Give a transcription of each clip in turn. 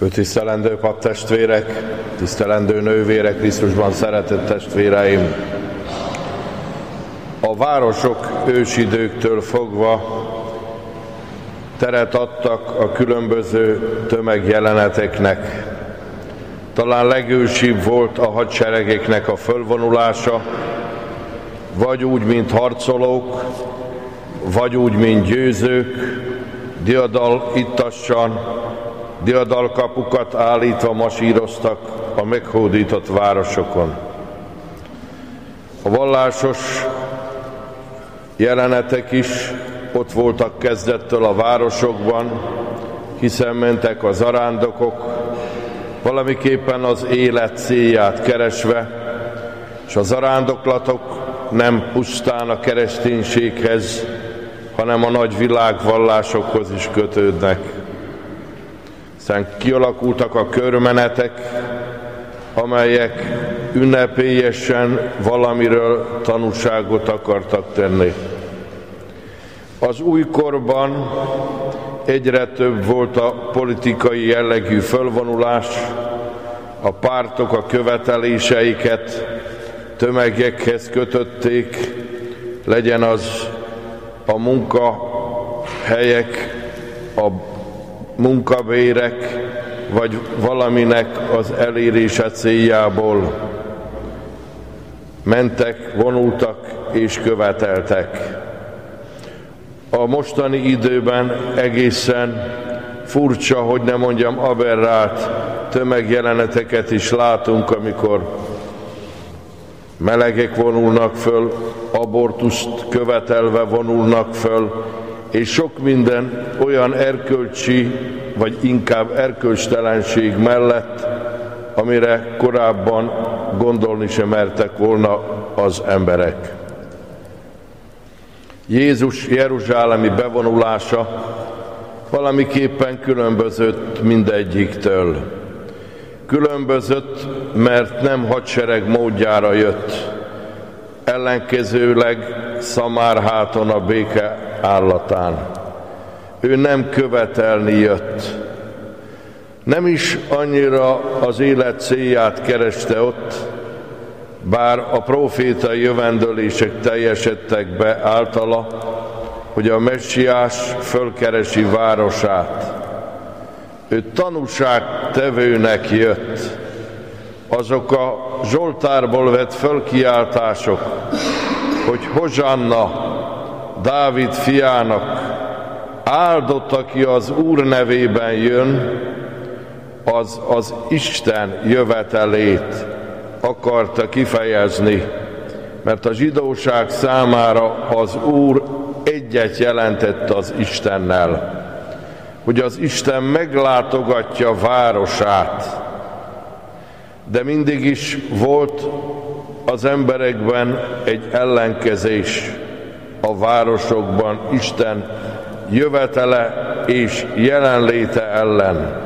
Főtisztelendő paptestvérek, tisztelendő nővérek, Krisztusban szeretett testvéreim! A városok ősidőktől fogva teret adtak a különböző tömegjeleneteknek. Talán legősibb volt a hadseregeknek a fölvonulása, vagy úgy, mint harcolók, vagy úgy, mint győzők, diadal ittassan, diadalkapukat állítva masíroztak a meghódított városokon. A vallásos jelenetek is ott voltak kezdettől a városokban, hiszen mentek a zarándokok, valamiképpen az élet célját keresve, és a zarándoklatok nem pusztán a kereszténységhez, hanem a nagy világvallásokhoz is kötődnek. Aztán kialakultak a körmenetek, amelyek ünnepélyesen valamiről tanúságot akartak tenni. Az újkorban egyre több volt a politikai jellegű fölvonulás, a pártok a követeléseiket tömegekhez kötötték, legyen az a munkahelyek, a munkabérek, vagy valaminek az elérése céljából mentek, vonultak és követeltek. A mostani időben egészen furcsa, hogy ne mondjam aberrált tömegjeleneteket is látunk, amikor melegek vonulnak föl, abortuszt követelve vonulnak föl, és sok minden olyan erkölcsi, vagy inkább erkölcstelenség mellett, amire korábban gondolni sem mertek volna az emberek. Jézus jeruzsálemi bevonulása valamiképpen különbözött mindegyiktől. Különbözött, mert nem hadsereg módjára jött, ellenkezőleg szamárháton a béke állatán. Ő nem követelni jött. Nem is annyira az élet célját kereste ott, bár a prófétai jövendőlések teljesedtek be általa, hogy a Messiás fölkeresi városát. Ő tanúságtevőnek jött. Azok a Zsoltárból vett fölkiáltások, hogy Hozsanna Dávid fiának, áldott, aki az Úr nevében jön, az Isten jövetelét akarta kifejezni, mert a zsidóság számára az Úr egyet jelentett az Istennel, hogy az Isten meglátogatja városát, de mindig is volt az emberekben egy ellenkezés a városokban Isten jövetele és jelenléte ellen.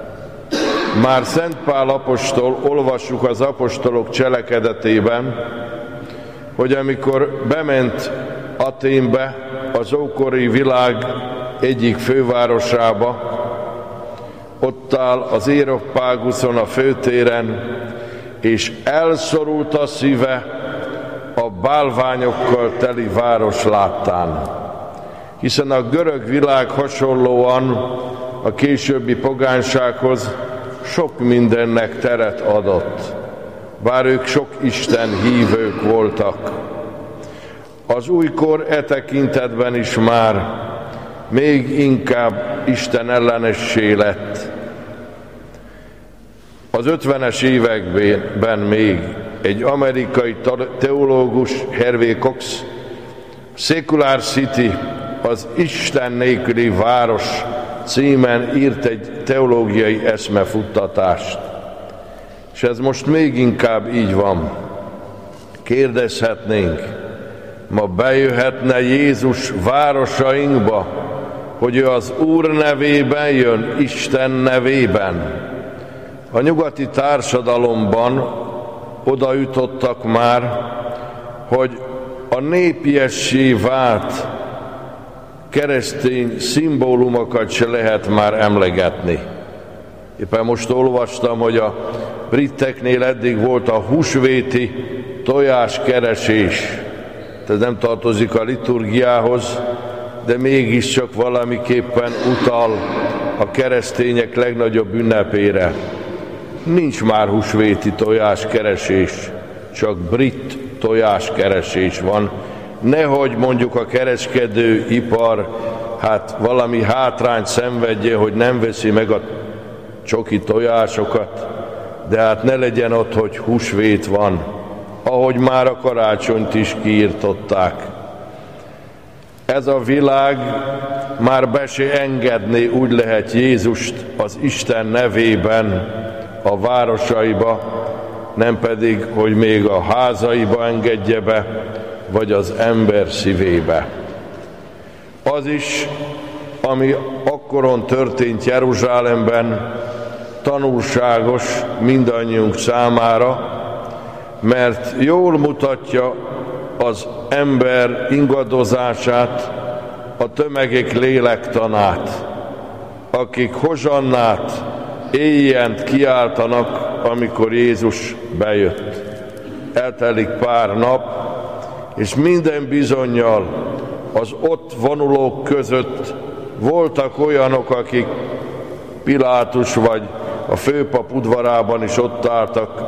Már Szent Pál apostol, olvassuk az apostolok cselekedetében, hogy amikor bement Athénbe, az ókori világ egyik fővárosába, ott áll az Areopáguszon, a főtéren, és elszorult a szíve a bálványokkal teli város láttán. Hiszen a görög világ hasonlóan a későbbi pogánysághoz sok mindennek teret adott, bár ők sok Isten hívők voltak. Az újkor e tekintetben is már még inkább Isten ellenessé lett. Az 50-es években még egy amerikai teológus, Harvey Cox, Secular City, az Isten nélküli város címen írt egy teológiai eszmefuttatást. És ez most még inkább így van. Kérdezhetnénk, ma bejöhetne Jézus városainkba, hogy ő az Úr nevében jön, Isten nevében. A nyugati társadalomban oda jutottak már, hogy a népiessé vált keresztény szimbólumokat se lehet már emlegetni. Éppen most olvastam, hogy a briteknél eddig volt a húsvéti tojáskeresés. Ez nem tartozik a liturgiához, de mégiscsak valamiképpen utal a keresztények legnagyobb ünnepére. Nincs már húsvéti tojáskeresés, csak brit tojáskeresés van. Nehogy mondjuk a kereskedőipar valami hátrányt szenvedje, hogy nem veszi meg a csoki tojásokat, de ne legyen ott, hogy húsvét van, ahogy már a karácsonyt is kiirtották. Ez a világ már be se engedné, úgy lehet, Jézust az Isten nevében a városaiba, nem pedig, hogy még a házaiba engedje be, vagy az ember szívébe. Az is, ami akkoron történt Jeruzsálemben, tanulságos mindannyiunk számára, mert jól mutatja az ember ingadozását, a tömegek lélektanát, akik hozsannát, éjjent kiáltanak, amikor Jézus bejött. Eltelik pár nap, és minden bizonnyal az ott vonulók között voltak olyanok, akik Pilátus vagy a főpap udvarában is ott álltak,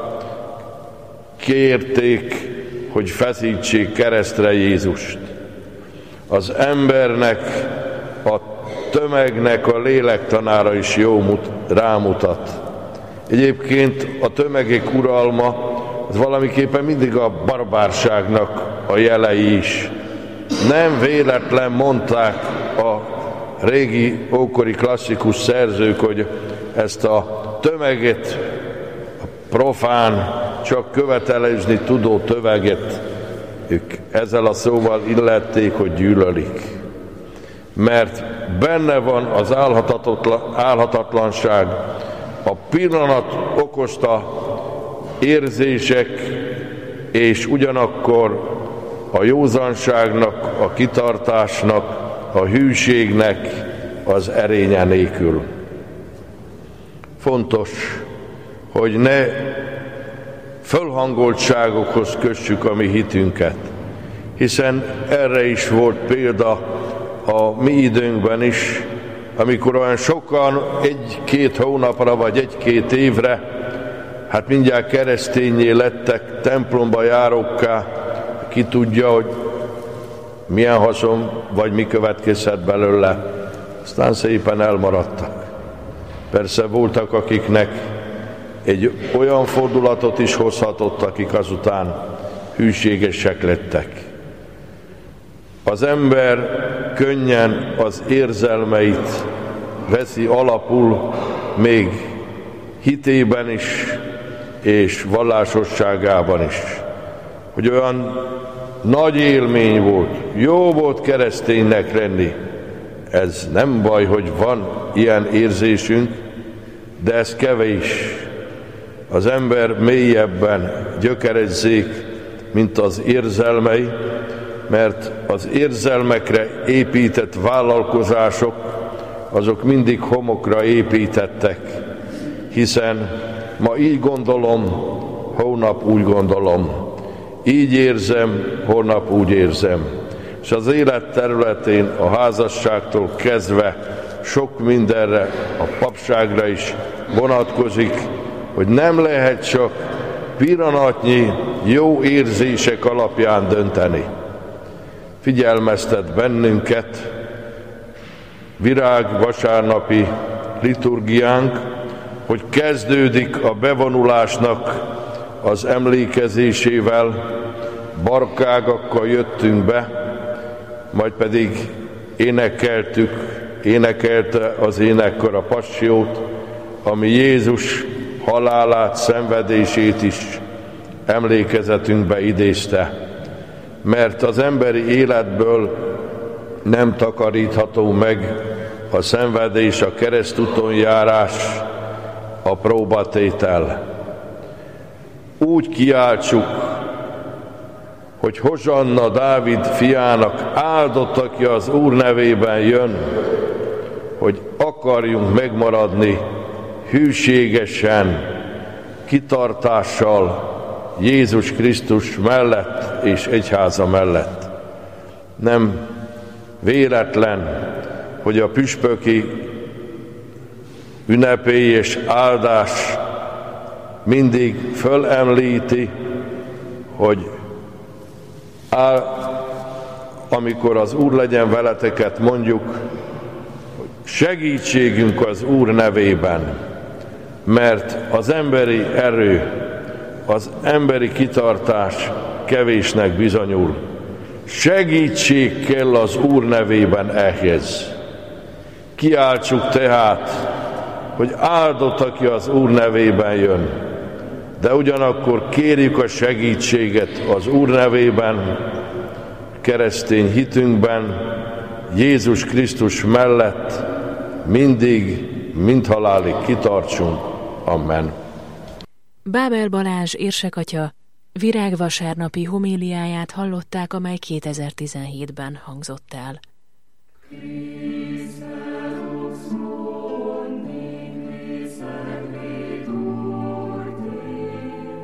kérték, hogy feszítsék keresztre Jézust. Az embernek, a tömegnek a lélektanára is rámutat. Egyébként a tömegek uralma az valamiképpen mindig a barbárságnak a jelei is. Nem véletlen mondták a régi, ókori klasszikus szerzők, hogy ezt a tömeget, a profán, csak követelezni tudó tömeget, ők ezzel a szóval illették, hogy gyűlölik. Mert benne van az álhatatlanság, a pillanat okozta érzések, és ugyanakkor a józanságnak, a kitartásnak, a hűségnek az erénye nélkül. Fontos, hogy ne fölhangoltságokhoz kössük a mi hitünket, hiszen erre is volt példa a mi időnkben is, amikor olyan sokan egy-két hónapra vagy egy-két évre, mindjárt keresztényé lettek, templomba járókká, ki tudja, hogy milyen haszon vagy mi következhet belőle, aztán szépen elmaradtak. Persze voltak, akiknek egy olyan fordulatot is hozhatott, akik azután hűségesek lettek. Az ember könnyen az érzelmeit veszi alapul, még hitében is, és vallásosságában is. Hogy olyan nagy élmény volt, jó volt kereszténynek lenni. Ez nem baj, hogy van ilyen érzésünk, de ez kevés. Az ember mélyebben gyökerezzék, mint az érzelmei, mert az érzelmekre épített vállalkozások, azok mindig homokra építettek, hiszen ma így gondolom, holnap úgy gondolom, így érzem, holnap úgy érzem. És az élet területén, a házasságtól kezdve sok mindenre, a papságra is vonatkozik, hogy nem lehet csak pillanatnyi jó érzések alapján dönteni. Figyelmeztet bennünket virágvasárnapi liturgiánk, hogy kezdődik a bevonulásnak az emlékezésével, barkágakkal jöttünk be, majd pedig énekelte az énekkar a passiót, ami Jézus halálát, szenvedését is emlékezetünkbe idézte. Mert az emberi életből nem takarítható meg a szenvedés, a keresztúton járás, a próbatétel. Úgy kiáltsuk, hogy Hozsanna Dávid fiának, áldott, aki az Úr nevében jön, hogy akarjunk megmaradni hűségesen, kitartással Jézus Krisztus mellett és egyháza mellett. Nem véletlen, hogy a püspöki ünnepély és áldás mindig fölemlíti, hogy amikor az Úr legyen veleteket, mondjuk, segítségünk az Úr nevében, mert az emberi erő, az emberi kitartás kevésnek bizonyul. Segítség kell az Úr nevében ehhez. Kiáltsuk tehát, hogy áldott, aki az Úr nevében jön, de ugyanakkor kérjük a segítséget az Úr nevében, keresztény hitünkben, Jézus Krisztus mellett mindig, mind halálig kitartsunk. Amen. Bábel Balázs érsekatya virágvasárnapi homíliáját hallották, amely 2017-ben hangzott el.